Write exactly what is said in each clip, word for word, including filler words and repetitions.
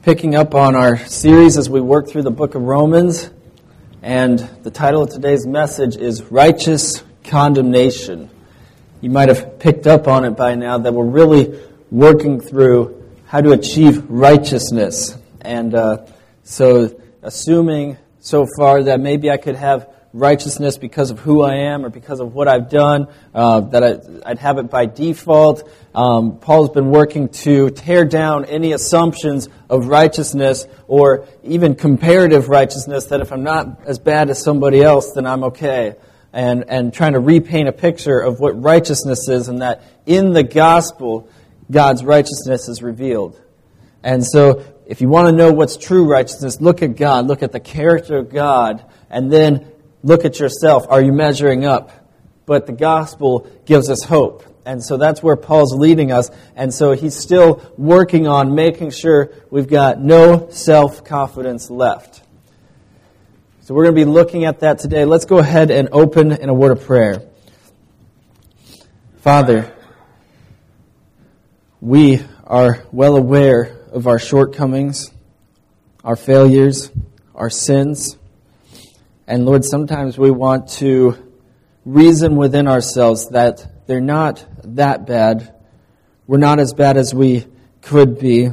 picking up on our series as we work through the book of Romans, and the title of today's message is Righteous Condemnation. You might have picked up on it by now that we're really working through how to achieve righteousness. And uh, so assuming so far that maybe I could have righteousness because of who I am or because of what I've done, uh, that I, I'd have it by default. Um, Paul's been working to tear down any assumptions of righteousness or even comparative righteousness, that if I'm not as bad as somebody else, then I'm okay. And, and trying to repaint a picture of what righteousness is, and that in the gospel, God's righteousness is revealed. And so if you want to know what's true righteousness, look at God, look at the character of God, and then look at yourself. Are you measuring up? But the gospel gives us hope. And so that's where Paul's leading us. And so he's still working on making sure we've got no self-confidence left. So we're going to be looking at that today. Let's go ahead and open in a word of prayer. Father, we are well aware of our shortcomings, our failures, our sins. And Lord, sometimes we want to reason within ourselves that they're not that bad. We're not as bad as we could be.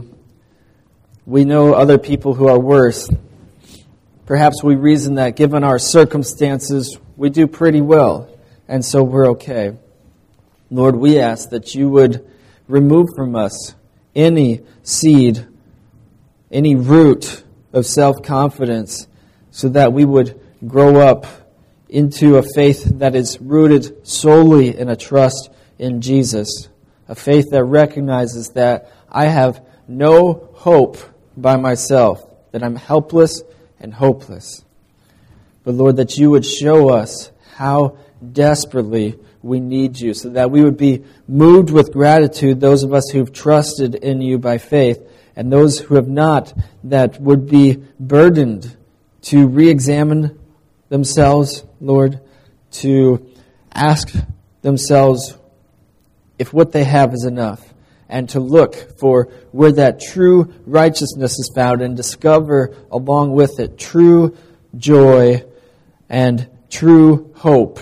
We know other people who are worse. Perhaps we reason that given our circumstances, we do pretty well, and so we're okay. Lord, we ask that you would remove from us any seed, any root of self-confidence, so that we would grow up into a faith that is rooted solely in a trust in Jesus. A faith that recognizes that I have no hope by myself, that I'm helpless and hopeless. But Lord, that you would show us how desperately we need you, so that we would be moved with gratitude, those of us who've trusted in you by faith, and those who have not, that would be burdened to re-examine themselves, Lord, to ask themselves if what they have is enough, and to look for where that true righteousness is found and discover along with it true joy and true hope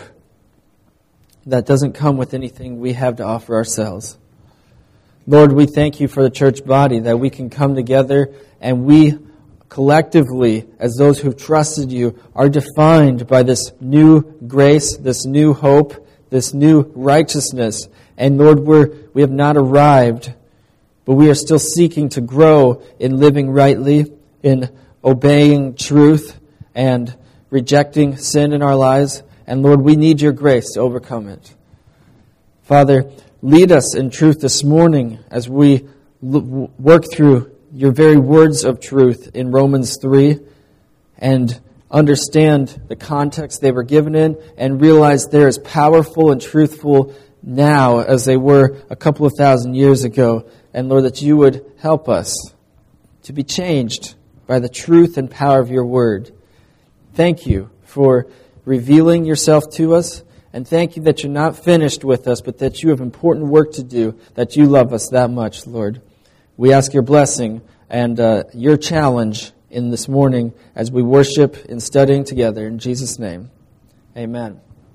that doesn't come with anything we have to offer ourselves. Lord, we thank you for the church body, that we can come together and we collectively, as those who've trusted you, are defined by this new grace, this new hope, this new righteousness. And Lord, we're, we have not arrived, but we are still seeking to grow in living rightly, in obeying truth, and rejecting sin in our lives. And Lord, we need your grace to overcome it. Father, lead us in truth this morning as we work through your very words of truth in Romans three, and understand the context they were given in, and realize they're as powerful and truthful now as they were a couple of thousand years ago. And Lord, that you would help us to be changed by the truth and power of your word. Thank you for revealing yourself to us, and thank you that you're not finished with us, but that you have important work to do, that you love us that much, Lord. We ask your blessing and uh, your challenge in this morning as we worship and studying together. In Jesus' name, amen.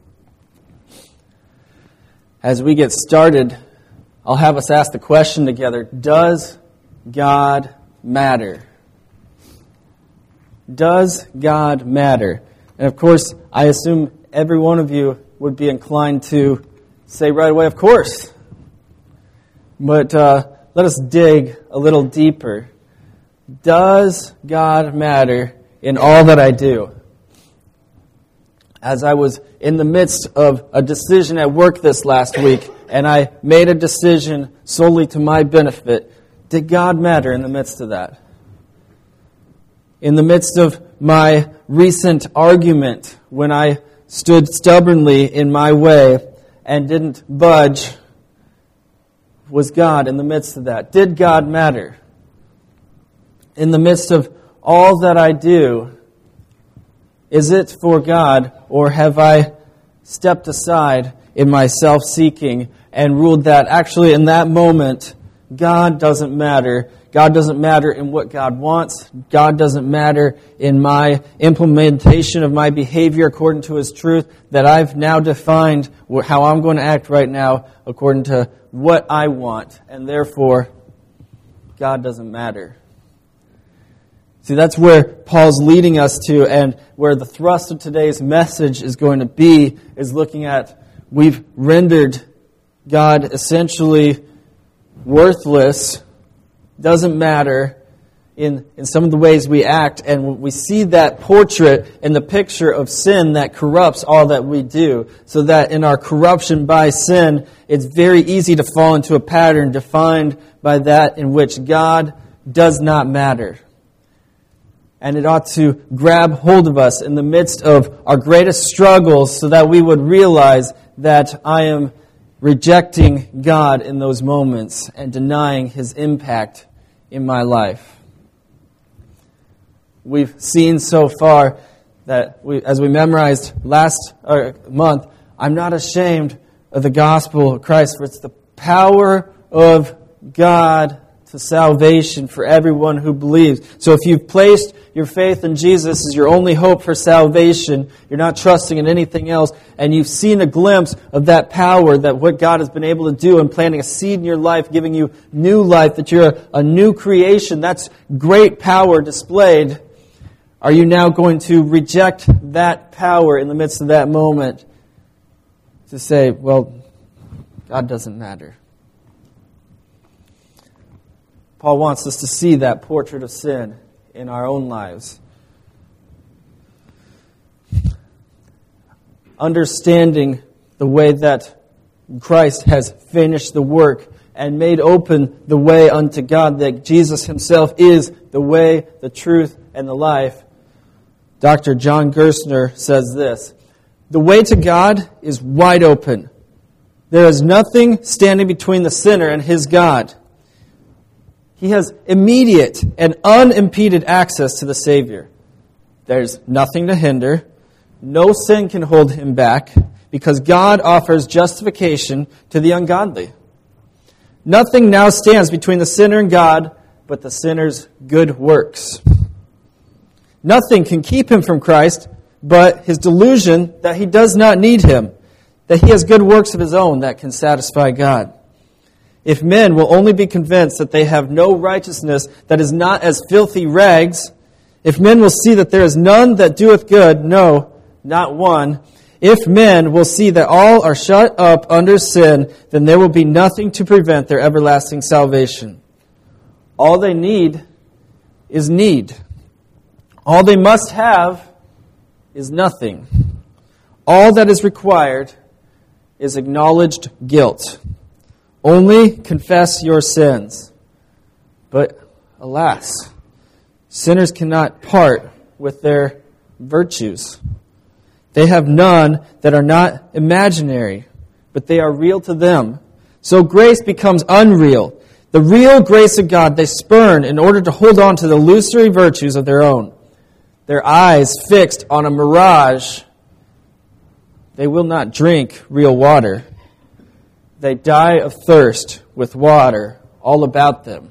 As we get started, I'll have us ask the question together: does God matter? Does God matter? And of course, I assume every one of you would be inclined to say right away, of course. But uh, let us dig a little deeper. Does God matter in all that I do? As I was in the midst of a decision at work this last week, and I made a decision solely to my benefit, did God matter in the midst of that? In the midst of my recent argument, when I stood stubbornly in my way and didn't budge, was God in the midst of that? Did God matter? In the midst of all that I do, is it for God, or have I stepped aside in my self-seeking and ruled that actually in that moment, God doesn't matter. God doesn't matter in what God wants. God doesn't matter in my implementation of my behavior according to His truth, that I've now defined how I'm going to act right now according to what I want. And therefore, God doesn't matter. See, that's where Paul's leading us to, and where the thrust of today's message is going to be, is looking at, we've rendered God essentially worthless, doesn't matter in, in some of the ways we act, and we see that portrait in the picture of sin that corrupts all that we do, so that in our corruption by sin, it's very easy to fall into a pattern defined by that in which God does not matter. And it ought to grab hold of us in the midst of our greatest struggles so that we would realize that I am rejecting God in those moments and denying His impact in my life. We've seen so far that we, as we memorized last uh, month, I'm not ashamed of the gospel of Christ, for it's the power of God to salvation for everyone who believes. So if you've placed your faith in Jesus as your only hope for salvation, you're not trusting in anything else, and you've seen a glimpse of that power, that what God has been able to do in planting a seed in your life, giving you new life, that you're a, a new creation, that's great power displayed. Are you now going to reject that power in the midst of that moment to say, well, God doesn't matter? Paul wants us to see that portrait of sin in our own lives. Understanding the way that Christ has finished the work and made open the way unto God, that Jesus Himself is the way, the truth, and the life. Doctor John Gerstner says this: the way to God is wide open. There is nothing standing between the sinner and his God. He has immediate and unimpeded access to the Savior. There's nothing to hinder. No sin can hold Him back, because God offers justification to the ungodly. Nothing now stands between the sinner and God but the sinner's good works. Nothing can keep him from Christ but his delusion that he does not need Him, that he has good works of his own that can satisfy God. If men will only be convinced that they have no righteousness that is not as filthy rags, if men will see that there is none that doeth good, no, not one, if men will see that all are shut up under sin, then there will be nothing to prevent their everlasting salvation. All they need is need. All they must have is nothing. All that is required is acknowledged guilt. Only confess your sins. But alas, sinners cannot part with their virtues. They have none that are not imaginary, but they are real to them. So grace becomes unreal. The real grace of God they spurn in order to hold on to the illusory virtues of their own. Their eyes fixed on a mirage, they will not drink real water. They die of thirst with water all about them.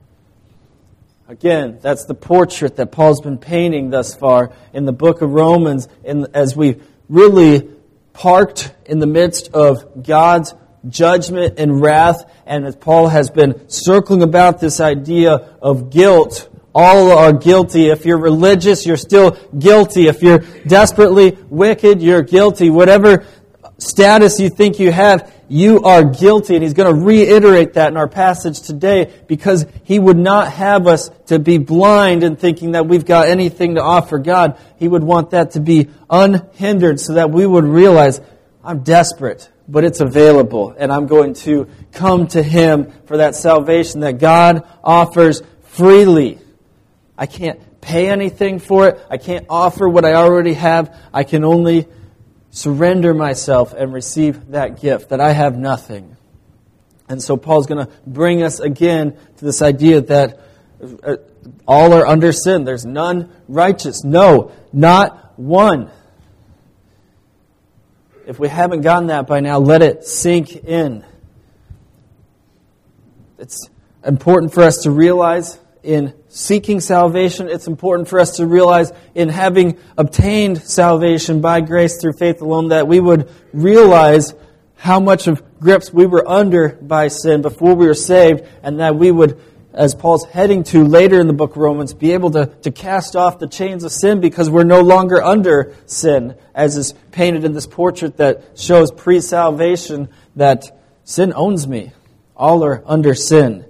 Again, that's the portrait that Paul's been painting thus far in the book of Romans, in, as we really parked in the midst of God's judgment and wrath, and as Paul has been circling about this idea of guilt. All are guilty. If you're religious, you're still guilty. If you're desperately wicked, you're guilty. Whatever status you think you have, you are guilty. And he's going to reiterate that in our passage today, because he would not have us to be blind in thinking that we've got anything to offer God. He would want that to be unhindered so that we would realize, I'm desperate, but it's available. And I'm going to come to Him for that salvation that God offers freely. I can't pay anything for it. I can't offer what I already have. I can only surrender myself and receive that gift, that I have nothing. And so Paul's going to bring us again to this idea that all are under sin. There's none righteous. No, not one. If we haven't gotten that by now, let it sink in. It's important for us to realize in seeking salvation. It's important for us to realize in having obtained salvation by grace through faith alone that we would realize how much of grips we were under by sin before we were saved, and that we would, as Paul's heading to later in the book of Romans, be able to, to cast off the chains of sin because we're no longer under sin, as is painted in this portrait that shows pre-salvation that sin owns me. All are under sin.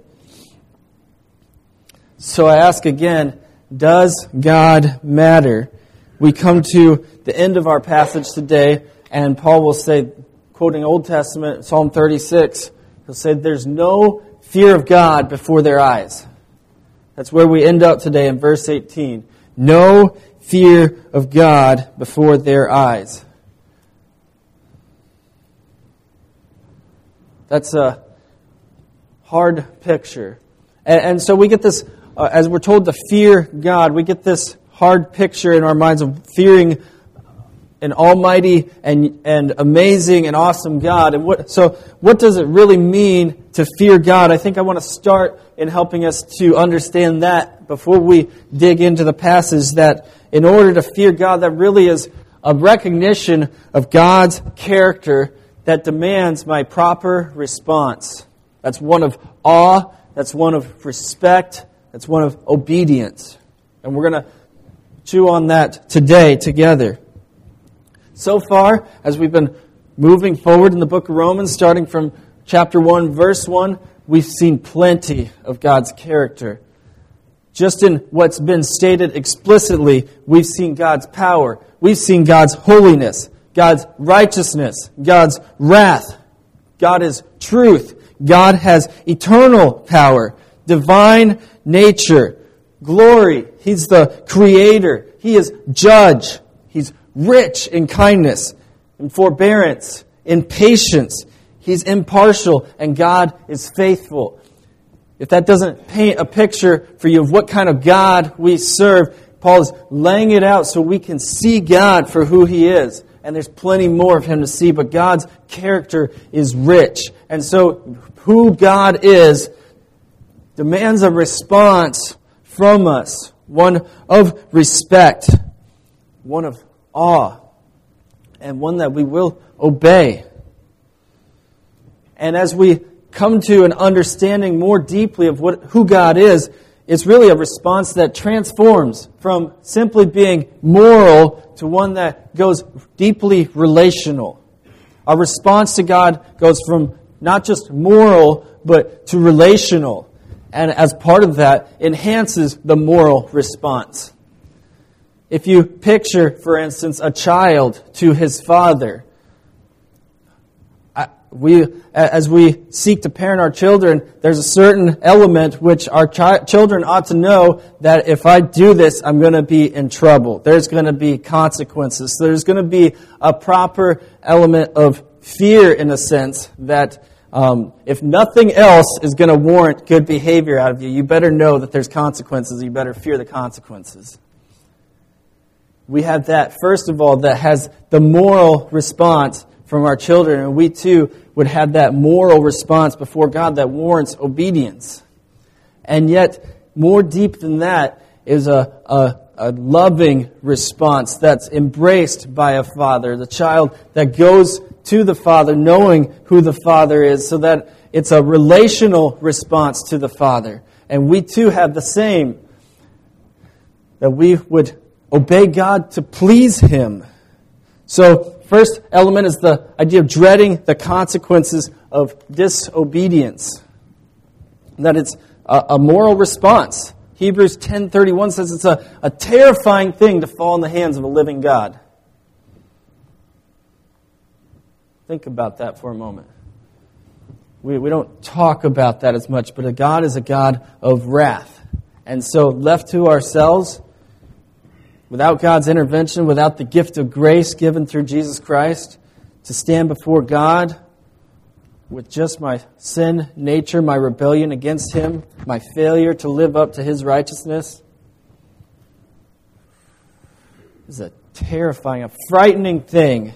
So I ask again, does God matter? We come to the end of our passage today, and Paul will say, quoting Old Testament, Psalm thirty-six, he'll say, there's no fear of God before their eyes. That's where we end up today in verse eighteen. No fear of God before their eyes. That's a hard picture. And, and so we get this, uh, as we're told to fear God, we get this hard picture in our minds of fearing an almighty and and amazing and awesome God. And what so what does it really mean to fear God? I think I want to start in helping us to understand that before we dig into the passage, that in order to fear God, that really is a recognition of God's character that demands my proper response. That's one of awe, that's one of respect, that's one of obedience. And we're going to chew on that today together. So far, as we've been moving forward in the book of Romans, starting from chapter one, verse one, we've seen plenty of God's character. Just in what's been stated explicitly, we've seen God's power. We've seen God's holiness, God's righteousness, God's wrath. God is truth. God has eternal power, divine nature, glory. He's the creator. He is judge. He's rich in kindness, in forbearance, in patience. He's impartial, and God is faithful. If that doesn't paint a picture for you of what kind of God we serve, Paul is laying it out so we can see God for who He is. And there's plenty more of Him to see, but God's character is rich. And so who God is demands a response from us, one of respect, one of awe, and one that we will obey. And as we come to an understanding more deeply of what who God is, it's really a response that transforms from simply being moral to one that goes deeply relational. Our response to God goes from not just moral, but to relational. And as part of that, enhances the moral response. If you picture, for instance, a child to his father, we, as we seek to parent our children, there's a certain element which our chi- children ought to know that if I do this, I'm going to be in trouble. There's going to be consequences. There's going to be a proper element of fear, in a sense, that um, if nothing else is going to warrant good behavior out of you, you better know that there's consequences. You better fear the consequences. We have that, first of all, that has the moral response from our children, and we too would have that moral response before God that warrants obedience. And yet, more deep than that is a, a, a loving response that's embraced by a father, the child that goes to the father knowing who the father is, so that it's a relational response to the father. And we too have the same, that we would obey God to please Him. So, first element is the idea of dreading the consequences of disobedience. That it's a, a moral response. Hebrews ten thirty-one says it's a, a terrifying thing to fall in the hands of a living God. Think about that for a moment. We, we don't talk about that as much, but a God is a God of wrath. And so, left to ourselves, without God's intervention, without the gift of grace given through Jesus Christ, to stand before God with just my sin nature, my rebellion against Him, my failure to live up to His righteousness, is a terrifying, a frightening thing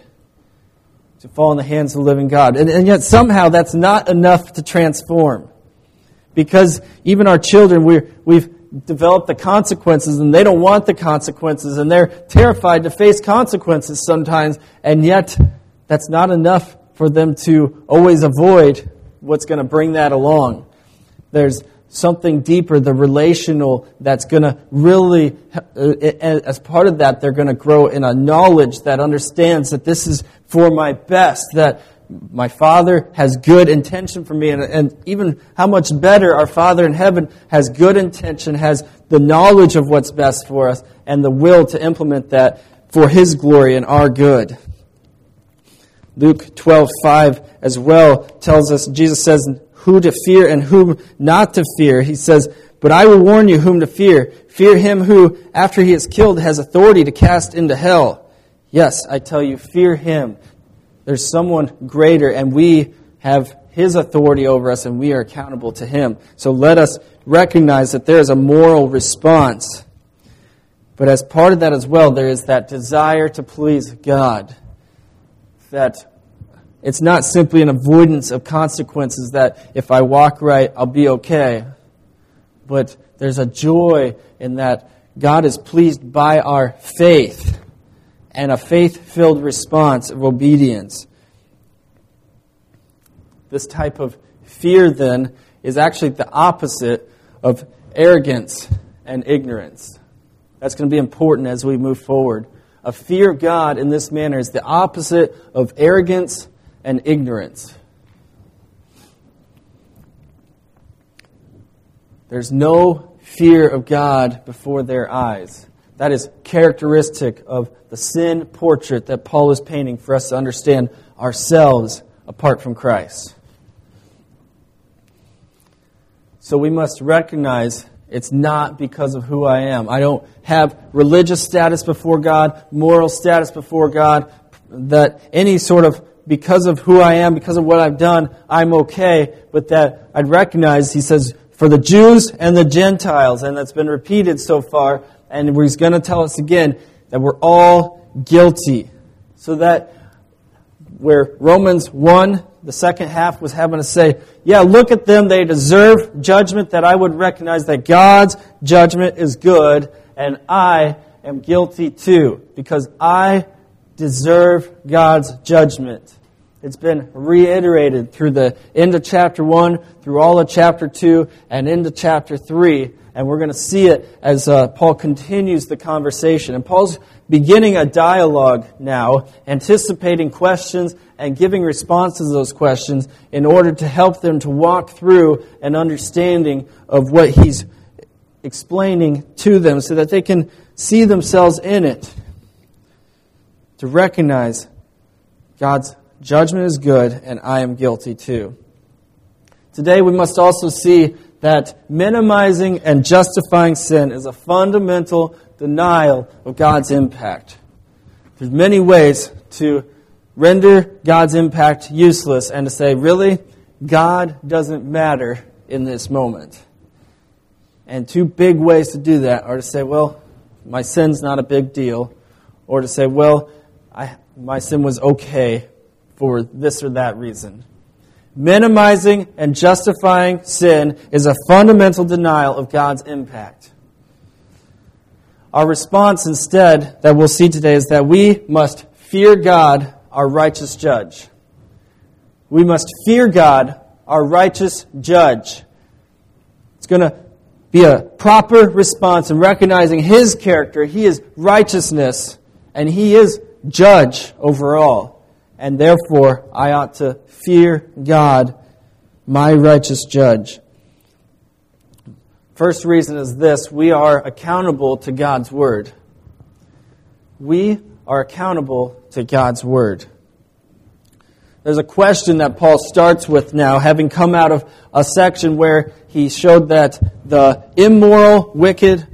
to fall in the hands of the living God. And, and yet somehow that's not enough to transform. Because even our children, we're, we've developed the consequences, and they don't want the consequences, and they're terrified to face consequences sometimes, and yet that's not enough for them to always avoid what's going to bring that along. There's something deeper, the relational, that's going to really, as part of that, they're going to grow in a knowledge that understands that this is for my best, that my Father has good intention for me, and, and even how much better our Father in heaven has good intention, has the knowledge of what's best for us, and the will to implement that for His glory and our good. Luke twelve five as well tells us, Jesus says, who to fear and whom not to fear. He says, but I will warn you whom to fear. Fear him who, after he is killed, has authority to cast into hell. Yes, I tell you, fear him. There's someone greater, and we have his authority over us, and we are accountable to him. So let us recognize that there is a moral response. But as part of that as well, there is that desire to please God. That it's not simply an avoidance of consequences, that if I walk right, I'll be okay. But there's a joy in that God is pleased by our faith, and a faith-filled response of obedience. This type of fear, then, is actually the opposite of arrogance and ignorance. That's going to be important as we move forward. A fear of God in this manner is the opposite of arrogance and ignorance. There's no fear of God before their eyes. That is characteristic of the sin portrait that Paul is painting for us to understand ourselves apart from Christ. So we must recognize it's not because of who I am. I don't have religious status before God, moral status before God, that any sort of, because of who I am, because of what I've done, I'm okay. But that I'd recognize, he says, for the Jews and the Gentiles, and that's been repeated so far, and he's going to tell us again that we're all guilty. So that where Romans one, the second half, was having to say, yeah, look at them, they deserve judgment, that I would recognize that God's judgment is good, and I am guilty too, because I deserve God's judgment. It's been reiterated through the end of chapter one, through all of chapter two, and into chapter three. And we're going to see it as uh, Paul continues the conversation. And Paul's beginning a dialogue now, anticipating questions and giving responses to those questions in order to help them to walk through an understanding of what he's explaining to them so that they can see themselves in it. To recognize God's judgment is good and I am guilty too. Today we must also see that minimizing and justifying sin is a fundamental denial of God's impact. There's many ways to render God's impact useless and to say, really, God doesn't matter in this moment. And two big ways to do that are to say, well, my sin's not a big deal, or to say, well, I, my sin was okay for this or that reason. Minimizing and justifying sin is a fundamental denial of God's impact. Our response instead that we'll see today is that we must fear God, our righteous judge. We must fear God, our righteous judge. It's going to be a proper response in recognizing His character. He is righteousness, and He is judge over all. And therefore, I ought to fear God, my righteous judge. First reason is this: we are accountable to God's Word. We are accountable to God's Word. There's a question that Paul starts with now, having come out of a section where he showed that the immoral, wicked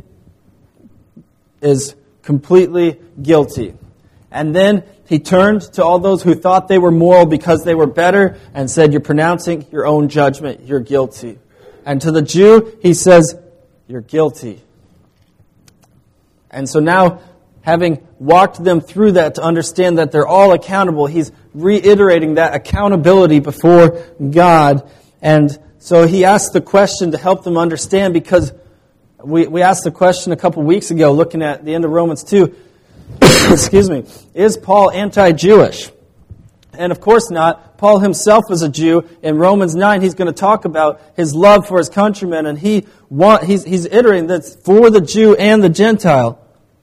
is completely guilty. And then he turned to all those who thought they were moral because they were better and said, you're pronouncing your own judgment, you're guilty. And to the Jew, he says, you're guilty. And so now, having walked them through that to understand that they're all accountable, he's reiterating that accountability before God and so he asked the question to help them understand, because we, we asked the question a couple weeks ago looking at the end of Romans two. Excuse me. Is Paul anti-Jewish? And of course not. Paul himself was a Jew. In Romans nine, he's going to talk about his love for his countrymen, and he want, he's, he's iterating that's for the Jew and the Gentile.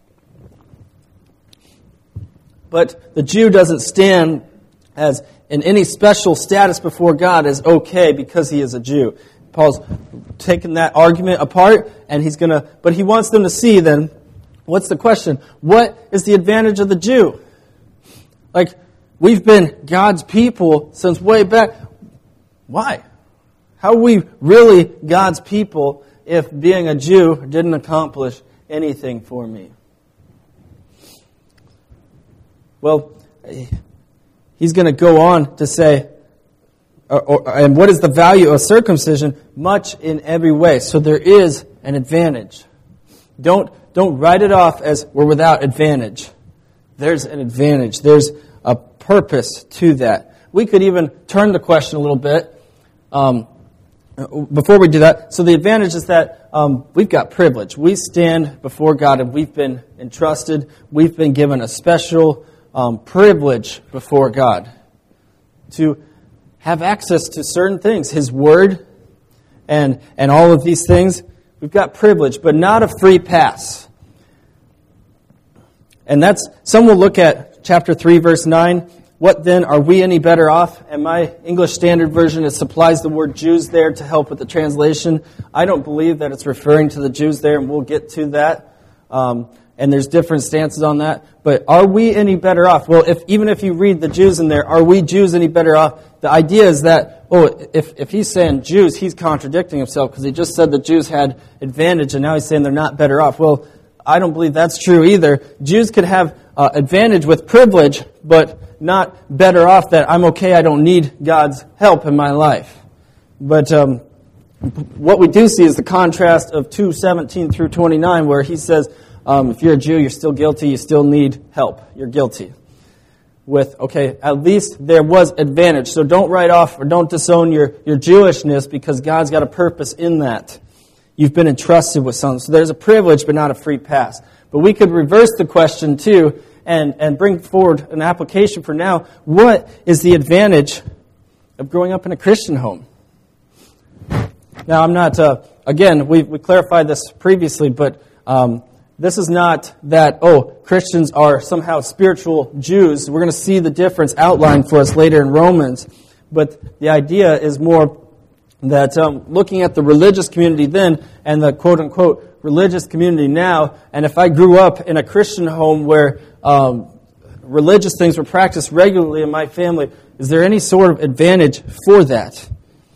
But the Jew doesn't stand as in any special status before God as okay because he is a Jew. Paul's taking that argument apart, and he's going to, but he wants them to see then, what's the question? What is the advantage of the Jew? Like, we've been God's people since way back. Why? How are we really God's people if being a Jew didn't accomplish anything for me? Well, he's going to go on to say, or, or, and what is the value of circumcision? Much in every way. So there is an advantage. Don't, don't write it off as we're without advantage. There's an advantage. There's a purpose to that. We could even turn the question a little bit um, before we do that. So the advantage is that um, we've got privilege. We stand before God and we've been entrusted. We've been given a special Um, privilege before God to have access to certain things, His Word and, and all of these things. We've got privilege, but not a free pass. And that's, some will look at chapter three, verse nine. What then, are we any better off? And my English Standard Version, it supplies the word Jews there to help with the translation. I don't believe that it's referring to the Jews there, and we'll get to that. Um, And there's different stances on that. But are we any better off? Well, if even if you read the Jews in there, are we Jews any better off? The idea is that, oh, if, if he's saying Jews, he's contradicting himself because he just said the Jews had advantage and now he's saying they're not better off. Well, I don't believe that's true either. Jews could have uh, advantage with privilege, but not better off that I'm okay, I don't need God's help in my life. But um, what we do see is the contrast of two seventeen through twenty-nine where he says, Um, if you're a Jew, you're still guilty, you still need help. You're guilty. With, okay, at least there was advantage. So don't write off or don't disown your, your Jewishness because God's got a purpose in that. You've been entrusted with something. So there's a privilege but not a free pass. But we could reverse the question too and, and bring forward an application for now. What is the advantage of growing up in a Christian home? Now, I'm not, uh, again, we we clarified this previously, but um, this is not that, oh, Christians are somehow spiritual Jews. We're going to see the difference outlined for us later in Romans. But the idea is more that um, looking at the religious community then and the quote-unquote religious community now, and if I grew up in a Christian home where um, religious things were practiced regularly in my family, is there any sort of advantage for that?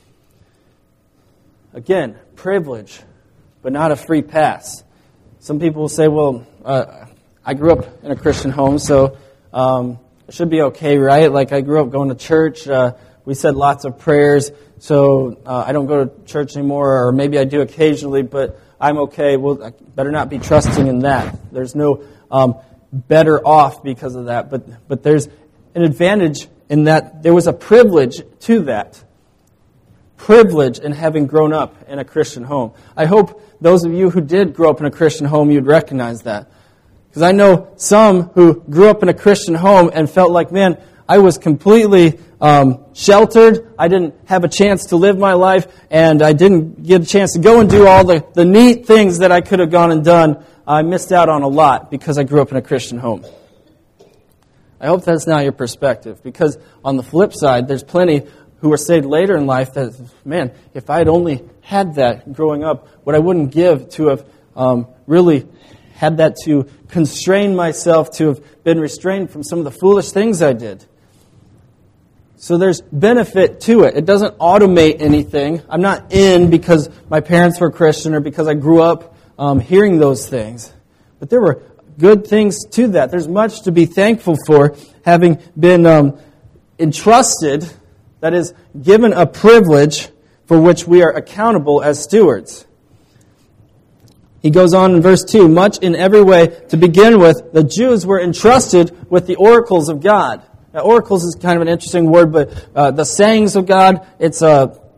Again, privilege, but not a free pass. Some people will say, well, uh, I grew up in a Christian home, so um, it should be okay, right? Like, I grew up going to church. Uh, we said lots of prayers, so uh, I don't go to church anymore, or maybe I do occasionally, but I'm okay. Well, I better not be trusting in that. There's no um, better off because of that. But, but there's an advantage in that there was a privilege to that. Privilege in having grown up in a Christian home. I hope those of you who did grow up in a Christian home, you'd recognize that. Because I know some who grew up in a Christian home and felt like, man, I was completely um, sheltered. I didn't have a chance to live my life, and I didn't get a chance to go and do all the, the neat things that I could have gone and done. I missed out on a lot because I grew up in a Christian home. I hope that's not your perspective, because on the flip side, there's plenty who are saved later in life that, man, if I had only had that growing up, what I wouldn't give to have um, really had that to constrain myself, to have been restrained from some of the foolish things I did. So there's benefit to it. It doesn't automate anything. I'm not in because my parents were Christian or because I grew up um, hearing those things. But there were good things to that. There's much to be thankful for, having been um, entrusted, that is, given a privilege for which we are accountable as stewards. He goes on in verse two, much in every way, to begin with, the Jews were entrusted with the oracles of God. Now, oracles is kind of an interesting word, but uh, the sayings of God, it's a,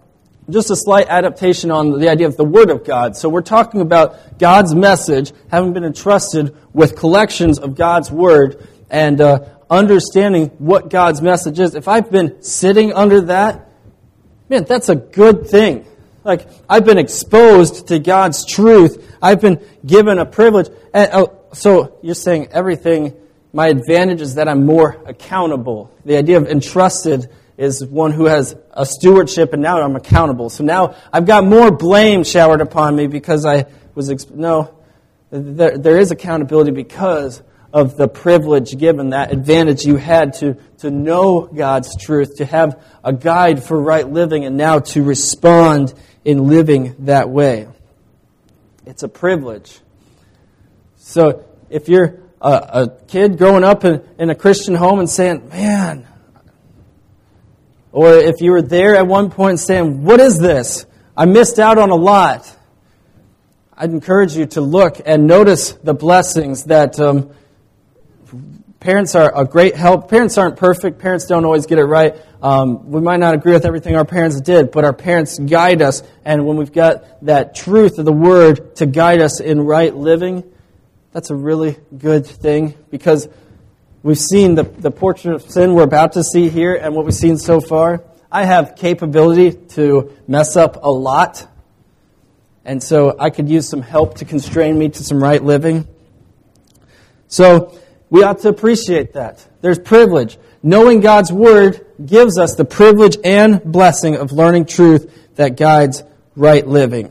just a slight adaptation on the idea of the Word of God. So we're talking about God's message, having been entrusted with collections of God's Word, and uh, understanding what God's message is. If I've been sitting under that, man, that's a good thing. Like, I've been exposed to God's truth. I've been given a privilege. And, oh, so you're saying everything, my advantage is that I'm more accountable. The idea of entrusted is one who has a stewardship, and now I'm accountable. So now I've got more blame showered upon me because I was... Exp- no, there, there is accountability because of the privilege given, that advantage you had to, to know God's truth, to have a guide for right living, and now to respond in living that way. It's a privilege. So if you're a, a kid growing up in, in a Christian home and saying, man, or if you were there at one point saying, what is this? I missed out on a lot. I'd encourage you to look and notice the blessings that um, parents are a great help. Parents aren't perfect. Parents don't always get it right. Um, we might not agree with everything our parents did, but our parents guide us. And when we've got that truth of the Word to guide us in right living, that's a really good thing, because we've seen the, the portrait of sin we're about to see here and what we've seen so far. I have capability to mess up a lot, and so I could use some help to constrain me to some right living. So we ought to appreciate that. There's privilege. Knowing God's Word gives us the privilege and blessing of learning truth that guides right living.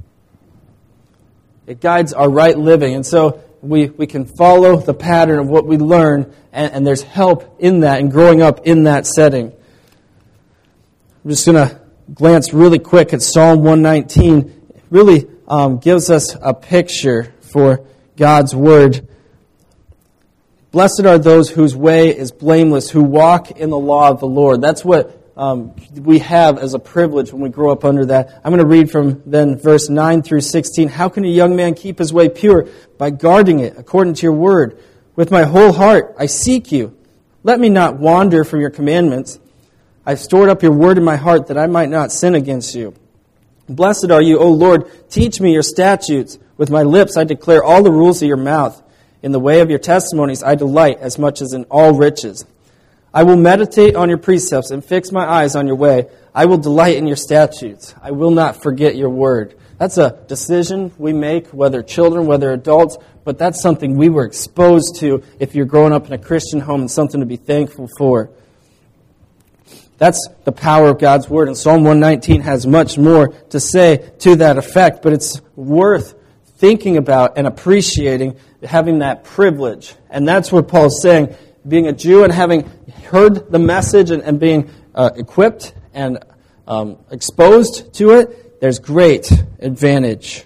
It guides our right living. And so we, we can follow the pattern of what we learn, and, and there's help in that and growing up in that setting. I'm just going to glance really quick at Psalm one nineteen. It really um, gives us a picture for God's Word. Blessed are those whose way is blameless, who walk in the law of the Lord. That's what um, we have as a privilege when we grow up under that. I'm going to read from then verse nine through sixteen. How can a young man keep his way pure? By guarding it according to your word. With my whole heart I seek you. Let me not wander from your commandments. I've stored up your word in my heart that I might not sin against you. Blessed are you, O Lord. Teach me your statutes. With my lips I declare all the rules of your mouth. In the way of your testimonies I delight as much as in all riches. I will meditate on your precepts and fix my eyes on your way. I will delight in your statutes. I will not forget your word. That's a decision we make, whether children, whether adults, but that's something we were exposed to if you're growing up in a Christian home, and something to be thankful for. That's the power of God's Word, and Psalm one nineteen has much more to say to that effect, but it's worth thinking about and appreciating having that privilege. And that's what Paul's saying. Being a Jew and having heard the message and, and being uh, equipped and um, exposed to it, there's great advantage.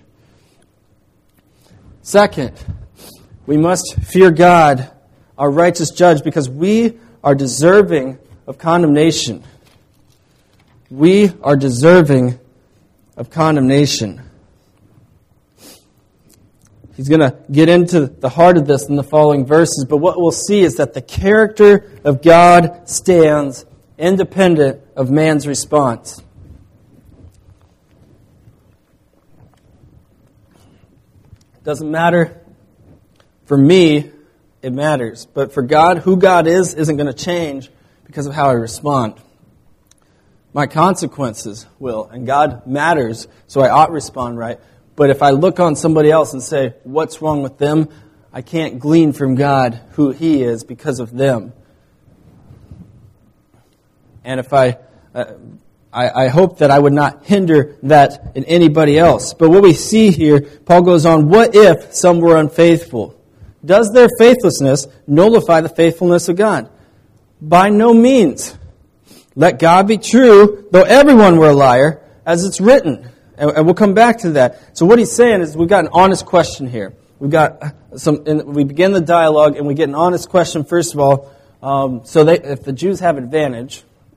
Second, we must fear God, our righteous judge, because we are deserving of condemnation. We are deserving of condemnation. He's going to get into the heart of this in the following verses, but what we'll see is that the character of God stands independent of man's response. It doesn't matter. For me, it matters. But for God, who God is, isn't going to change because of how I respond. My consequences will, and God matters, so I ought to respond right. But if I look on somebody else and say, what's wrong with them? I can't glean from God who He is because of them. And if I, uh, I, I hope that I would not hinder that in anybody else. But what we see here, Paul goes on, what if some were unfaithful? Does their faithlessness nullify the faithfulness of God? By no means. Let God be true, though everyone were a liar, as it's written. And we'll come back to that. So what he's saying is we've got an honest question here. We've got some. We begin the dialogue and we get an honest question first of all. Um, so they, if the Jews have advantage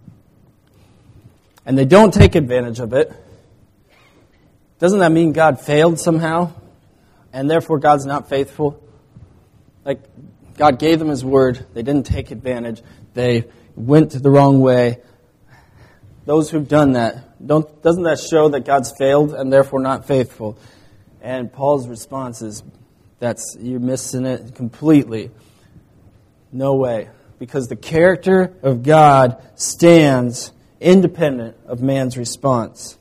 and they don't take advantage of it, doesn't that mean God failed somehow, and therefore God's not faithful? Like God gave them His word, they didn't take advantage, they went the wrong way. Those who've done that, Don't, doesn't that show that God's failed and therefore not faithful? And Paul's response is, that's, you're missing it completely. No way. Because the character of God stands independent of man's response.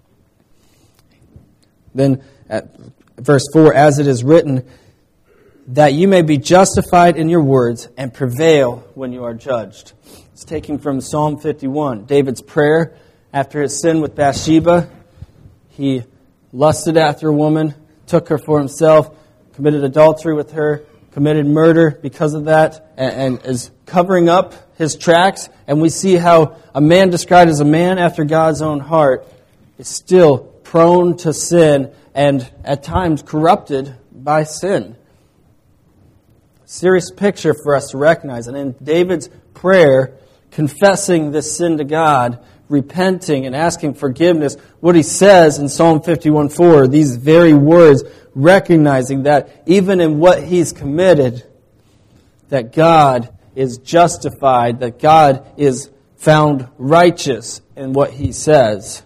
Then at verse four, as it is written, that you may be justified in your words and prevail when you are judged. It's taken from Psalm fifty-one, David's prayer after his sin with Bathsheba. He lusted after a woman, took her for himself, committed adultery with her, committed murder because of that, and, and is covering up his tracks. And we see how a man described as a man after God's own heart is still prone to sin and at times corrupted by sin. Serious picture for us to recognize. And in David's prayer, confessing this sin to God, repenting and asking forgiveness, what he says in Psalm fifty-one four, these very words, recognizing that even in what he's committed, that God is justified, that God is found righteous in what he says,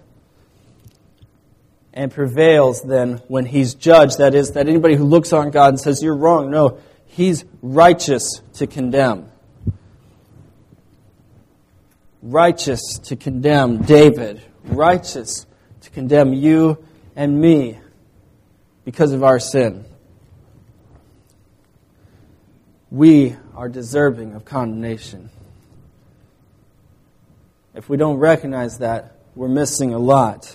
and prevails then when he's judged. That is, that anybody who looks on God and says, you're wrong, no, he's righteous to condemn. Righteous to condemn David. Righteous to condemn you and me because of our sin. We are deserving of condemnation. If we don't recognize that, we're missing a lot.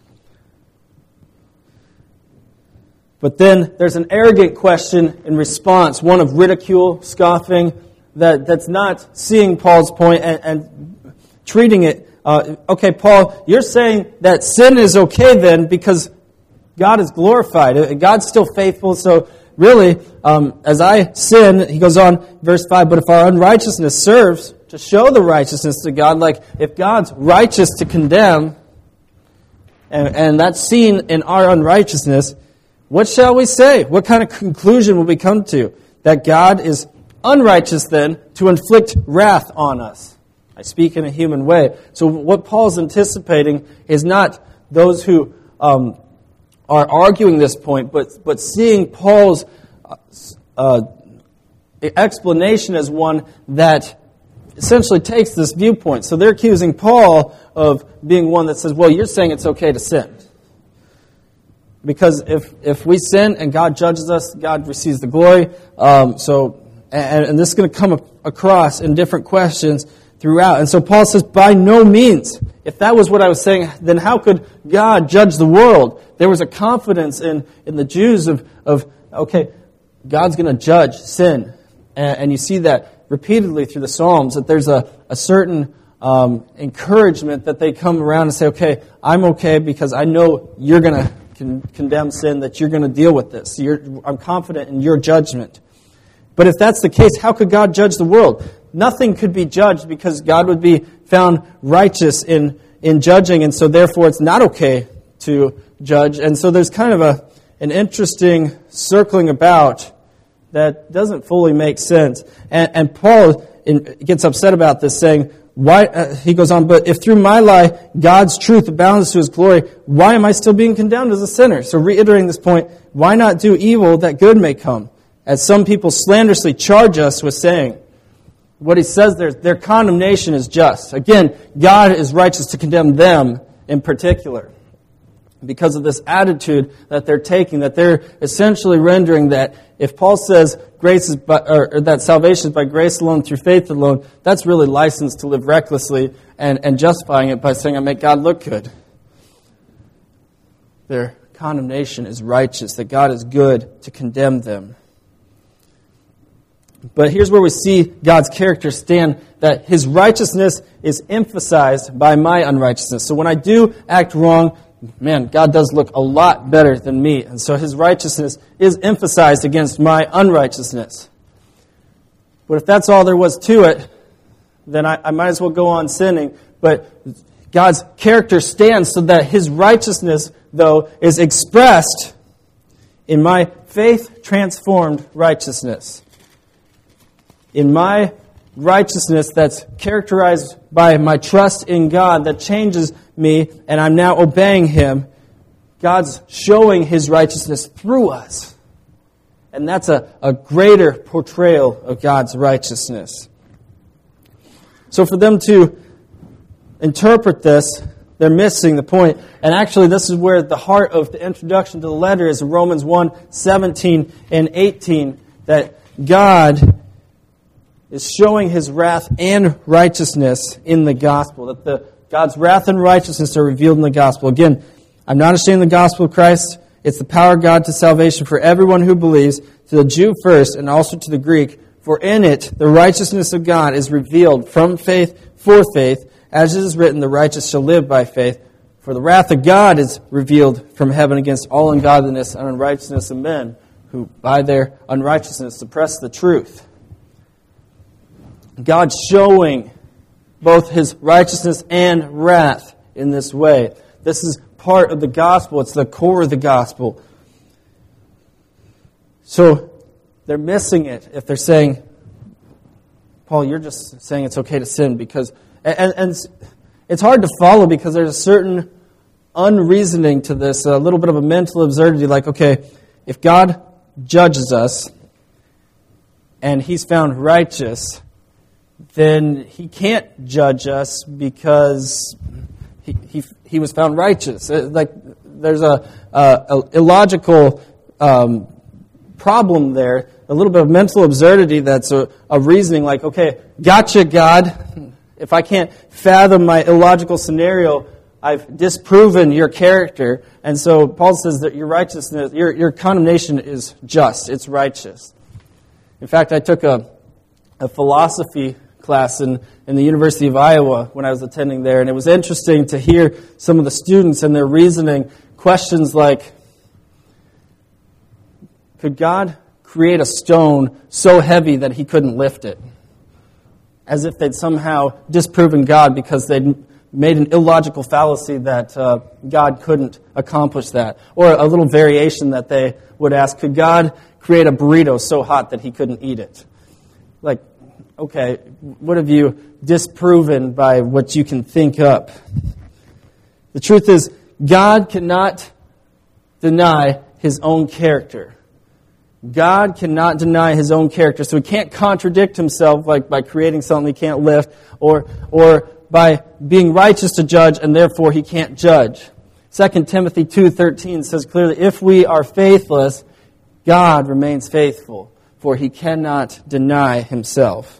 But then there's an arrogant question in response, one of ridicule, scoffing, that, that's not seeing Paul's point and, and treating it, uh, okay, Paul, you're saying that sin is okay then because God is glorified. God's still faithful, so really, um, as I sin, he goes on, verse five, but if our unrighteousness serves to show the righteousness to God, like if God's righteous to condemn, and, and that's seen in our unrighteousness, what shall we say? What kind of conclusion will we come to? That God is unrighteous then to inflict wrath on us. I speak in a human way. So what Paul's anticipating is not those who um, are arguing this point, but but seeing Paul's uh, explanation as one that essentially takes this viewpoint. So they're accusing Paul of being one that says, well, you're saying it's okay to sin. Because if, if we sin and God judges us, God receives the glory. Um, so, and, and this is going to come across in different questions throughout. And so Paul says, by no means. If that was what I was saying, then how could God judge the world? There was a confidence in, in the Jews of, of, okay, God's going to judge sin. And, and you see that repeatedly through the Psalms, that there's a, a certain um, encouragement that they come around and say, okay, I'm okay because I know you're going to con- condemn sin, that you're going to deal with this. You're, I'm confident in your judgment. But if that's the case, how could God judge the world? Nothing could be judged because God would be found righteous in, in judging, and so therefore it's not okay to judge. And so there's kind of a an interesting circling about that doesn't fully make sense. And, and Paul in, gets upset about this, saying, "Why?" Uh, he goes on, "But if through my lie God's truth abounds to His glory, why am I still being condemned as a sinner?" So reiterating this point, why not do evil that good may come? As some people slanderously charge us with saying. What he says there, their condemnation is just. Again, God is righteous to condemn them in particular. Because of this attitude that they're taking, that they're essentially rendering that if Paul says grace is by, or, or that salvation is by grace alone, through faith alone, that's really licensed to live recklessly and, and justifying it by saying, I make God look good. Their condemnation is righteous, that God is good to condemn them. But here's where we see God's character stand, that His righteousness is emphasized by my unrighteousness. So when I do act wrong, man, God does look a lot better than me. And so His righteousness is emphasized against my unrighteousness. But if that's all there was to it, then I, I might as well go on sinning. But God's character stands so that His righteousness, though, is expressed in my faith-transformed righteousness. In my righteousness that's characterized by my trust in God, that changes me, and I'm now obeying Him, God's showing His righteousness through us. And that's a, a greater portrayal of God's righteousness. So for them to interpret this, they're missing the point. And actually, this is where the heart of the introduction to the letter is, Romans one, seventeen and eighteen, that God is showing His wrath and righteousness in the gospel. That the God's wrath and righteousness are revealed in the gospel. Again, I'm not ashamed of the gospel of Christ. It's the power of God to salvation for everyone who believes, to the Jew first and also to the Greek. For in it, the righteousness of God is revealed from faith for faith. As it is written, the righteous shall live by faith. For the wrath of God is revealed from heaven against all ungodliness and unrighteousness of men, who by their unrighteousness suppress the truth. God showing both His righteousness and wrath in this way. This is part of the gospel. It's the core of the gospel. So they're missing it if they're saying, Paul, you're just saying it's okay to sin because... And, and it's hard to follow because there's a certain unreasoning to this, a little bit of a mental absurdity. Like, okay, if God judges us and He's found righteous, then He can't judge us because He He, he was found righteous. Like, there's a, a, a illogical um, problem there, a little bit of mental absurdity that's a, a reasoning like, okay, gotcha, God. If I can't fathom my illogical scenario, I've disproven your character. And so Paul says that your righteousness, your, your condemnation is just. It's righteous. In fact, I took a, a philosophy class in, in the University of Iowa when I was attending there. And it was interesting to hear some of the students and their reasoning. Questions like, could God create a stone so heavy that He couldn't lift it? As if they'd somehow disproven God because they'd made an illogical fallacy that uh, God couldn't accomplish that. Or a little variation that they would ask, could God create a burrito so hot that He couldn't eat it? Like, okay, what have you disproven by what you can think up? The truth is, God cannot deny His own character. God cannot deny His own character, so He can't contradict Himself like by creating something He can't lift, or or by being righteous to judge, and therefore He can't judge. Second Timothy two thirteen says clearly, if we are faithless, God remains faithful, for He cannot deny Himself.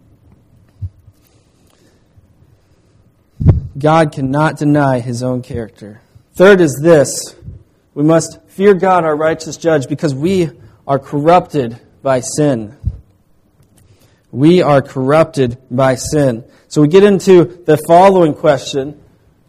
God cannot deny His own character. Third is this, we must fear God, our righteous judge, because we are corrupted by sin. We are corrupted by sin. So we get into the following question.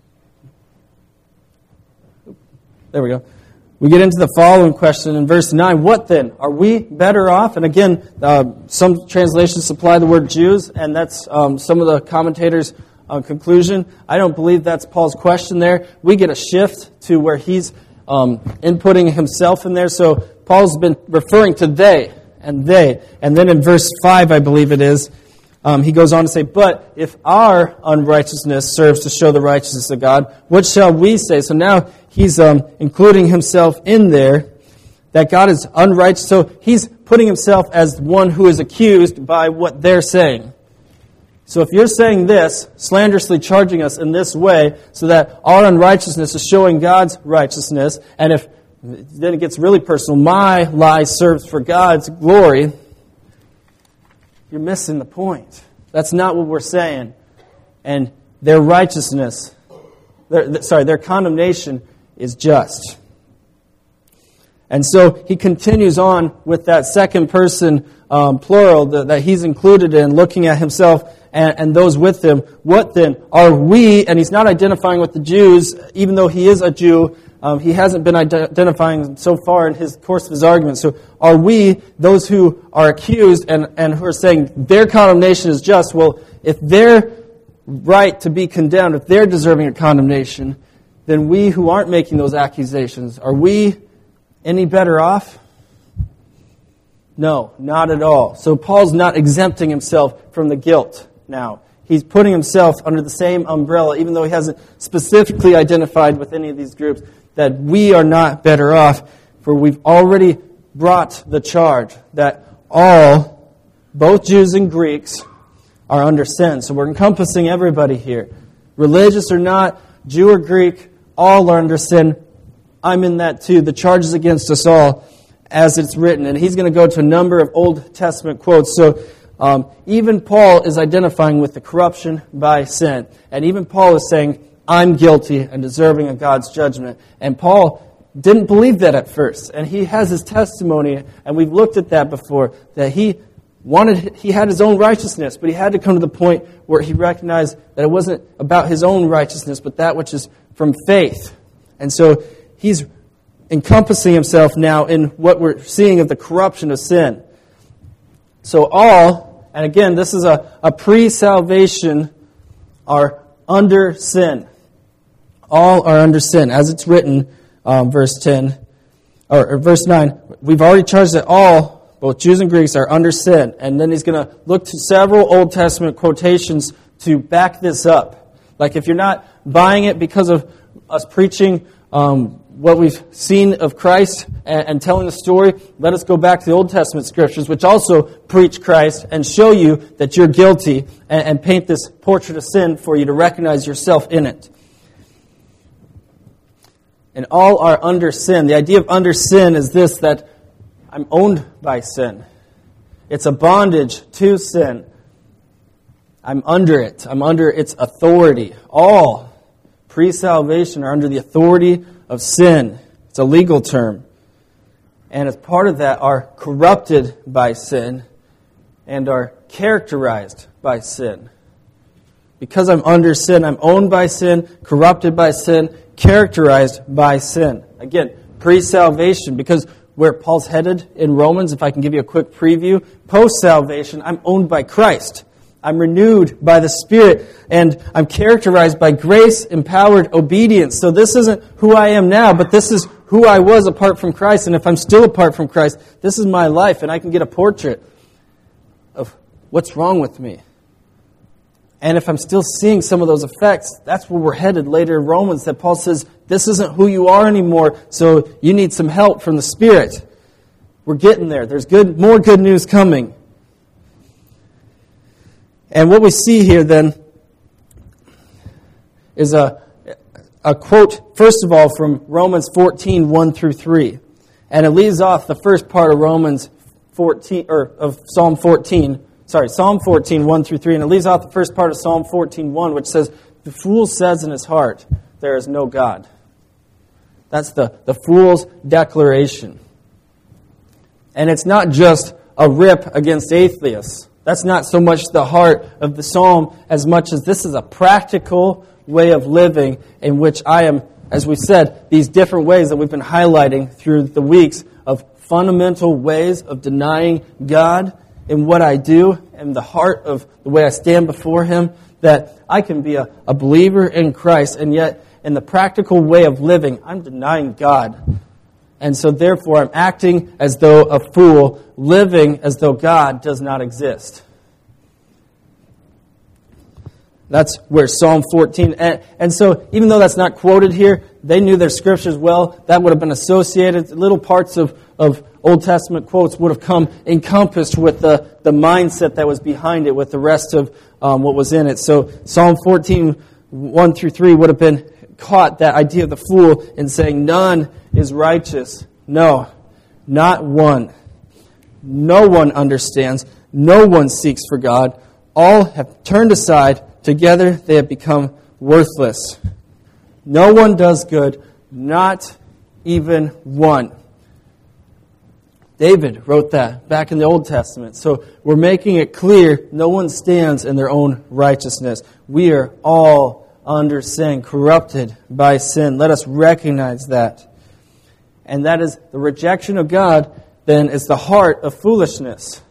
There we go. We get into the following question in verse nine. What then? Are we better off? And again, uh, some translations supply the word Jews, and that's um, some of the commentators' uh, conclusion. I don't believe that's Paul's question there. We get a shift to where he's um, inputting himself in there. So Paul's been referring to they and they. And then in verse five, I believe it is, um, he goes on to say, but if our unrighteousness serves to show the righteousness of God, what shall we say? So now he's um, including himself in there, that God is unrighteous. So he's putting himself as one who is accused by what they're saying. So if you're saying this, slanderously charging us in this way, so that our unrighteousness is showing God's righteousness, and if then it gets really personal, my lie serves for God's glory, you're missing the point. That's not what we're saying. And their righteousness, their, sorry, their condemnation is just. And so he continues on with that second person um, plural that, that he's included in, looking at himself and, and those with him. What then are we? And he's not identifying with the Jews, even though he is a Jew. Um, he hasn't been identifying so far in his course of his argument. So are we those who are accused and, and who are saying their condemnation is just? Well, if they're right to be condemned, if they're deserving of condemnation, then we who aren't making those accusations, are we any better off? No, not at all. So Paul's not exempting himself from the guilt now. he's putting himself under the same umbrella, even though he hasn't specifically identified with any of these groups, that we are not better off, for we've already brought the charge that all, both Jews and Greeks, are under sin. So we're encompassing everybody here. Religious or not, Jew or Greek, all are under sin. I'm in that too. The charge is against us all, as it's written. And he's going to go to a number of Old Testament quotes. So um, even Paul is identifying with the corruption by sin. And even Paul is saying, I'm guilty and deserving of God's judgment. And Paul didn't believe that at first. And he has his testimony, and we've looked at that before, that he wanted, he had his own righteousness, but he had to come to the point where he recognized that it wasn't about his own righteousness, but that which is from faith. And so he's encompassing himself now in what we're seeing of the corruption of sin. So all, and again, this is a, a pre-salvation, are under sin. All are under sin. As it's written, um, verse ten, or, or verse nine, we've already charged that all, both Jews and Greeks, are under sin. And then he's going to look to several Old Testament quotations to back this up. Like if you're not buying it because of us preaching um, what we've seen of Christ and, and telling the story, let us go back to the Old Testament scriptures, which also preach Christ and show you that you're guilty, and, and paint this portrait of sin for you to recognize yourself in it. And all are under sin. The idea of under sin is this, that I'm owned by sin. It's a bondage to sin. I'm under it. I'm under its authority. All pre-salvation are under the authority of sin. It's a legal term. And as part of that are corrupted by sin and are characterized by sin. Because I'm under sin, I'm owned by sin, corrupted by sin, characterized by sin. Again, pre-salvation, because where Paul's headed in Romans, if I can give you a quick preview, post-salvation, I'm owned by Christ. I'm renewed by the Spirit, and I'm characterized by grace-empowered obedience. So this isn't who I am now, but this is who I was apart from Christ. And if I'm still apart from Christ, this is my life, and I can get a portrait of what's wrong with me. And if I'm still seeing some of those effects, that's where we're headed later in Romans, that Paul says, this isn't who you are anymore, so you need some help from the Spirit. We're getting there. There's good, more good news coming. And what we see here then is a, a quote, first of all, from Romans fourteen, one through three. And it leaves off the first part of Romans fourteen, or of Psalm fourteen, sorry, Psalm fourteen, one through three, and it leaves off the first part of Psalm fourteen, one, which says, the fool says in his heart, there is no God. That's the, the fool's declaration. And it's not just a rip against atheists. That's not so much the heart of the psalm as much as this is a practical way of living in which I am, as we said, these different ways that we've been highlighting through the weeks of fundamental ways of denying God in what I do and the heart of the way I stand before Him, that I can be a, a believer in Christ, and yet in the practical way of living, I'm denying God. And so therefore I'm acting as though a fool, living as though God does not exist. That's where Psalm fourteen, and, and so even though that's not quoted here, they knew their scriptures well. That would have been associated. Little parts of, of Old Testament quotes would have come encompassed with the, the mindset that was behind it, with the rest of um, what was in it. So Psalm fourteen, one through three would have been caught that idea of the fool in saying, none is righteous. No, not one. No one understands. No one seeks for God. All have turned aside. Together they have become worthless. No one does good, not even one. David wrote that back in the Old Testament. So we're making it clear no one stands in their own righteousness. We are all under sin, corrupted by sin. Let us recognize that. And that is the rejection of God, then, is the heart of foolishness.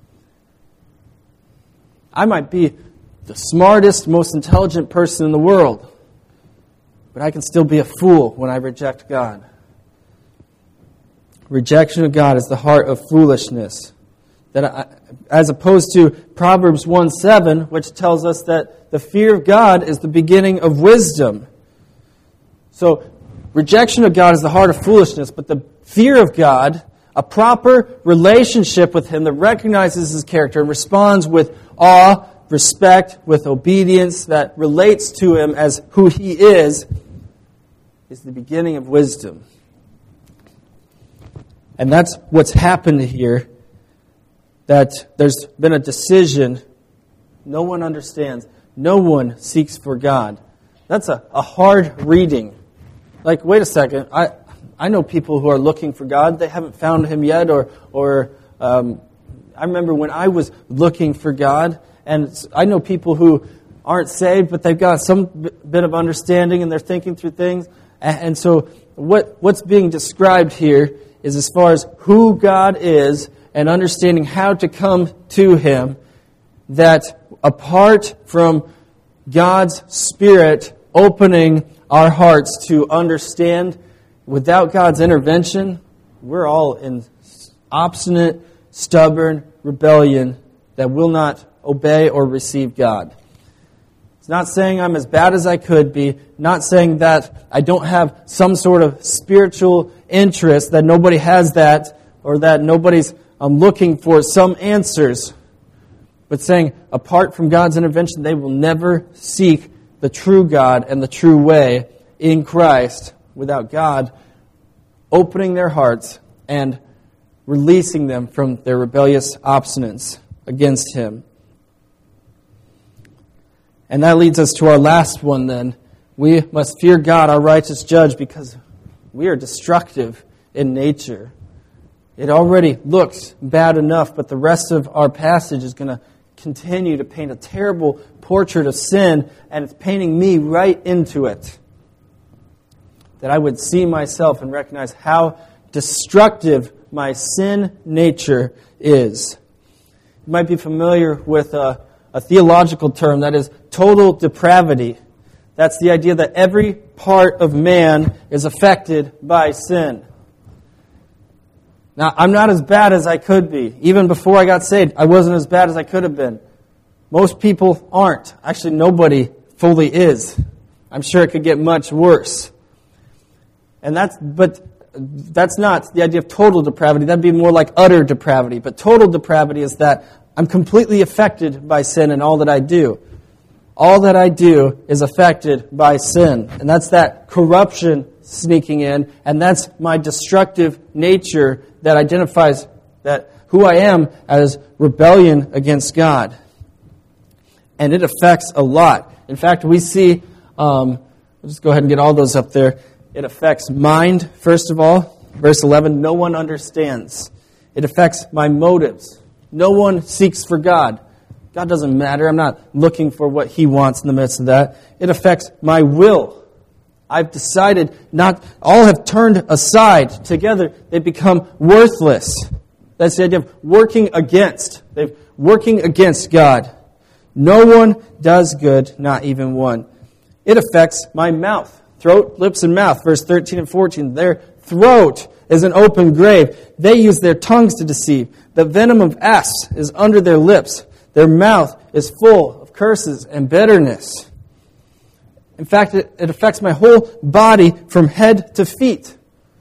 I might be the smartest, most intelligent person in the world, but I can still be a fool when I reject God. Rejection of God is the heart of foolishness. That I, as opposed to Proverbs one seven, which tells us that the fear of God is the beginning of wisdom. So, rejection of God is the heart of foolishness, but the fear of God, a proper relationship with Him that recognizes His character and responds with awe, respect, with obedience, that relates to Him as who He is, is the beginning of wisdom. And that's what's happened here, that there's been a decision. No one understands. No one seeks for God. That's a, a hard reading. Like, wait a second, I I know people who are looking for God. They haven't found Him yet, or or um, I remember when I was looking for God, and I know people who aren't saved, but they've got some bit of understanding, and they're thinking through things. And so what what's being described here is as far as who God is and understanding how to come to Him, that apart from God's Spirit opening our hearts to understand, without God's intervention, we're all in obstinate, stubborn rebellion that will not obey or receive God. It's not saying I'm as bad as I could be, not saying that I don't have some sort of spiritual interest, that nobody has that, or that nobody's um, looking for some answers, but saying apart from God's intervention, they will never seek the true God and the true way in Christ without God opening their hearts and releasing them from their rebellious obstinance against Him. And that leads us to our last one then. We must fear God, our righteous judge, because we are destructive in nature. It already looks bad enough, but the rest of our passage is going to continue to paint a terrible portrait of sin, and it's painting me right into it. That I would see myself and recognize how destructive my sin nature is. You might be familiar with a, a theological term that is total depravity. That's the idea that every part of man is affected by sin. Now, I'm not as bad as I could be. Even before I got saved, I wasn't as bad as I could have been. Most people aren't. Actually, nobody fully is. I'm sure it could get much worse. And that's, but that's not the idea of total depravity. That'd be more like utter depravity. But total depravity is that I'm completely affected by sin in all that I do. All that I do is affected by sin. And that's that corruption sneaking in. And that's my destructive nature that identifies that who I am as rebellion against God. And it affects a lot. In fact, we see, um, I'll just go ahead and get all those up there. It affects mind, first of all. Verse eleven, no one understands. It affects my motives. No one seeks for God. God doesn't matter. I'm not looking for what He wants in the midst of that. It affects my will. I've decided not, all have turned aside. Together, they become worthless. That's the idea of working against. They're working against God. No one does good, not even one. It affects my mouth. Throat, lips, and mouth. Verse thirteen and fourteen. Their throat is an open grave. They use their tongues to deceive. The venom of asps is under their lips. Their mouth is full of curses and bitterness. In fact, it, it affects my whole body from head to feet.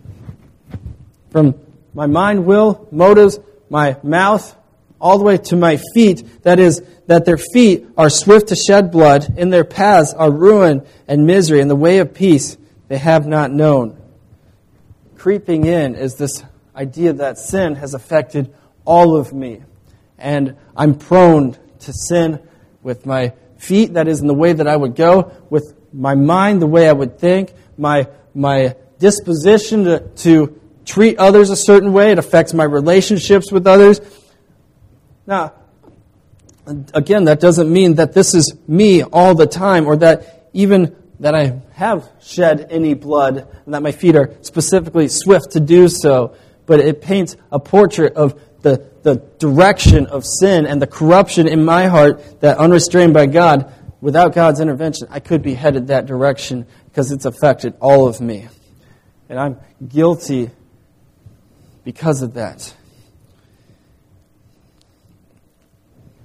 From my mind, will, motives, my mouth, all the way to my feet. That is, that their feet are swift to shed blood. In their paths are ruin and misery. And the way of peace they have not known. Creeping in is this idea that sin has affected all of me. And I'm prone to sin with my feet, that is in the way that I would go, with my mind, the way I would think, my my disposition to, to treat others a certain way. It affects my relationships with others. Now, again, that doesn't mean that this is me all the time, or that even that I have shed any blood, and that my feet are specifically swift to do so. But it paints a portrait of the, the direction of sin and the corruption in my heart that, unrestrained by God, without God's intervention, I could be headed that direction because it's affected all of me. And I'm guilty because of that.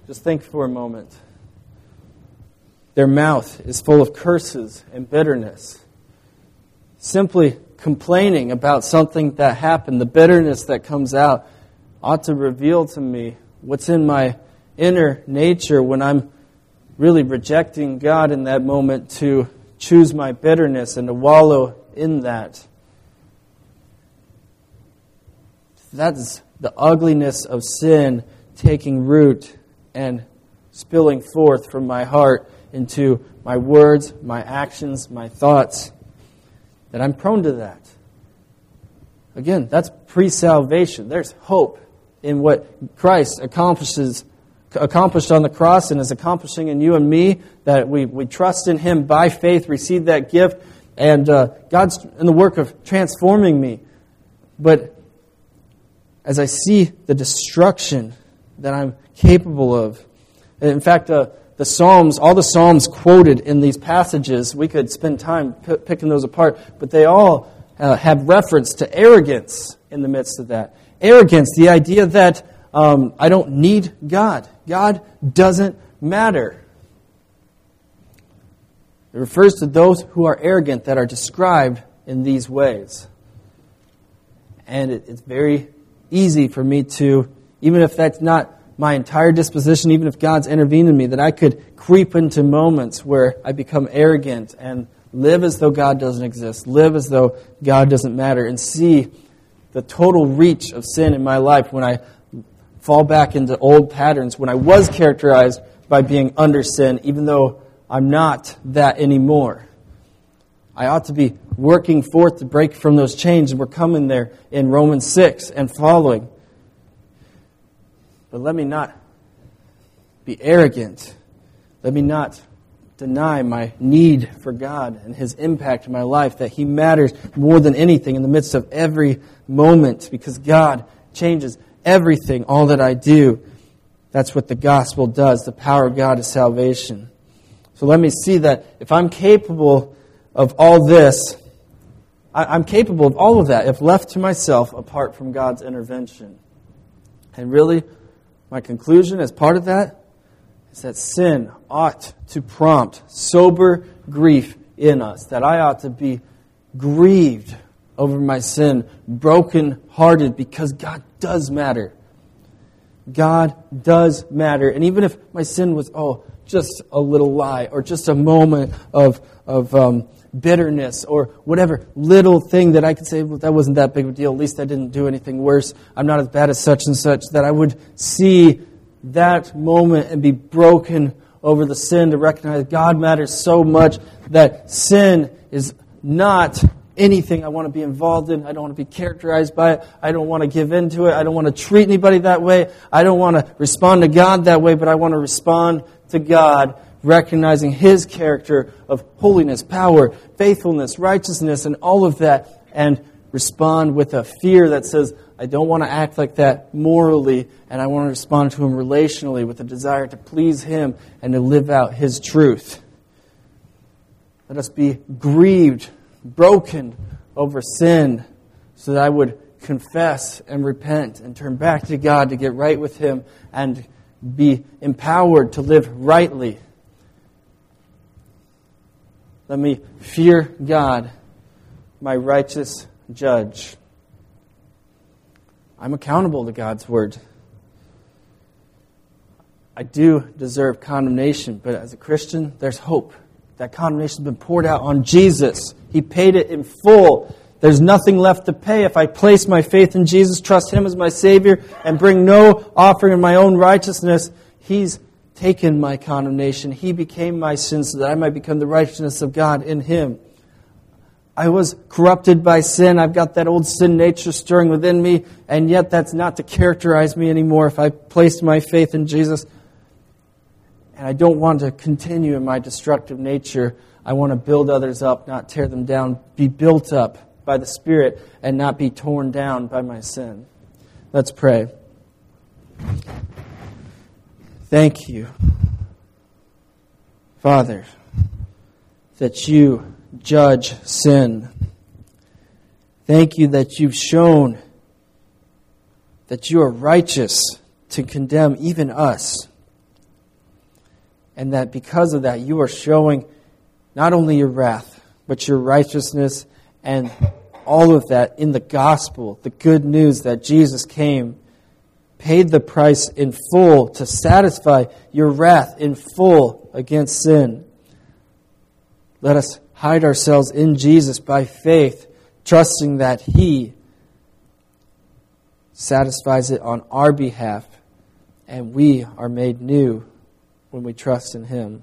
Just think for a moment. Their mouth is full of curses and bitterness. Simply complaining about something that happened, the bitterness that comes out, ought to reveal to me what's in my inner nature when I'm really rejecting God in that moment to choose my bitterness and to wallow in that. That's the ugliness of sin taking root and spilling forth from my heart into my words, my actions, my thoughts, that I'm prone to that. Again, that's pre-salvation. There's hope in what Christ accomplishes, accomplished on the cross and is accomplishing in you and me, that we, we trust in Him by faith, receive that gift, and uh, God's in the work of transforming me. But as I see the destruction that I'm capable of, in fact, uh, the Psalms, all the Psalms quoted in these passages, we could spend time p- picking those apart, but they all uh, have reference to arrogance in the midst of that. Arrogance, the idea that um, I don't need God. God doesn't matter. It refers to those who are arrogant that are described in these ways. And it, it's very easy for me to, even if that's not my entire disposition, even if God's intervened in me, that I could creep into moments where I become arrogant and live as though God doesn't exist, live as though God doesn't matter, and see the total reach of sin in my life when I fall back into old patterns, when I was characterized by being under sin, even though I'm not that anymore. I ought to be working forth to break from those chains, and we're coming there in Romans six and following. But let me not be arrogant. Let me not deny my need for God and His impact in my life, that He matters more than anything in the midst of every moment, because God changes everything, all that I do. That's what the gospel does. The power of God is salvation. So let me see that if I'm capable of all this, I'm capable of all of that if left to myself apart from God's intervention. And really, my conclusion as part of that is that sin ought to prompt sober grief in us. That I ought to be grieved over my sin, broken-hearted, because God does matter. God does matter. And even if my sin was, oh, just a little lie, or just a moment of, of um, bitterness, or whatever little thing that I could say, well, that wasn't that big of a deal. At least I didn't do anything worse. I'm not as bad as such and such. That I would see that moment and be broken over the sin, to recognize God matters so much that sin is not anything I want to be involved in. I don't want to be characterized by it. I don't want to give in to it. I don't want to treat anybody that way. I don't want to respond to God that way, but I want to respond to God, recognizing His character of holiness, power, faithfulness, righteousness, and all of that, and respond with a fear that says, I don't want to act like that morally, and I want to respond to Him relationally with a desire to please Him and to live out His truth. Let us be grieved, broken over sin, so that I would confess and repent and turn back to God to get right with Him and be empowered to live rightly. Let me fear God, my righteous judge. I'm accountable to God's word. I do deserve condemnation, but as a Christian, there's hope. That condemnation has been poured out on Jesus. He paid it in full. There's nothing left to pay if I place my faith in Jesus, trust Him as my Savior, and bring no offering of my own righteousness. He's taken my condemnation. He became my sin so that I might become the righteousness of God in Him. I was corrupted by sin. I've got that old sin nature stirring within me, and yet that's not to characterize me anymore if I place my faith in Jesus. And I don't want to continue in my destructive nature. I want to build others up, not tear them down. Be built up by the Spirit and not be torn down by my sin. Let's pray. Thank you, Father, that you judge sin. Thank you that you've shown that you are righteous to condemn even us. and that because of that, you are showing not only your wrath, but your righteousness, and all of that in the gospel, the good news that Jesus came, paid the price in full to satisfy your wrath in full against sin. Let us hide ourselves in Jesus by faith, trusting that He satisfies it on our behalf, and we are made new when we trust in Him.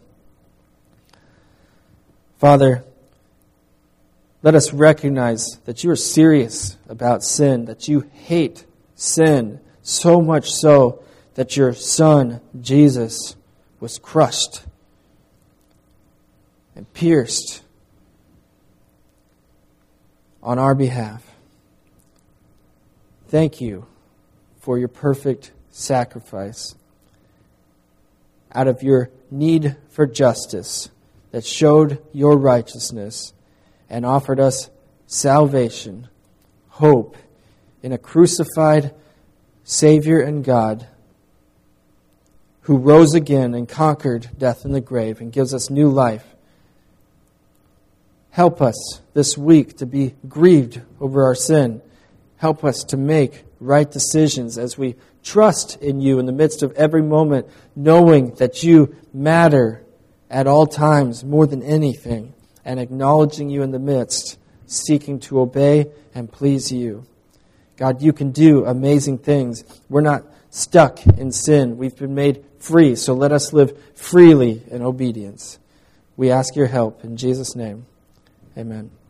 Father, let us recognize that you are serious about sin, that you hate sin, so much so that your Son, Jesus, was crushed and pierced on our behalf. Thank you for your perfect sacrifice out of your need for justice that showed your righteousness and offered us salvation, hope in a crucified Savior and God who rose again and conquered death and the grave and gives us new life. Help us this week to be grieved over our sin. Help us to make right decisions as we trust in you in the midst of every moment, knowing that you matter at all times more than anything, and acknowledging you in the midst, seeking to obey and please you. God, you can do amazing things. We're not stuck in sin. We've been made free, so let us live freely in obedience. We ask your help in Jesus' name. Amen.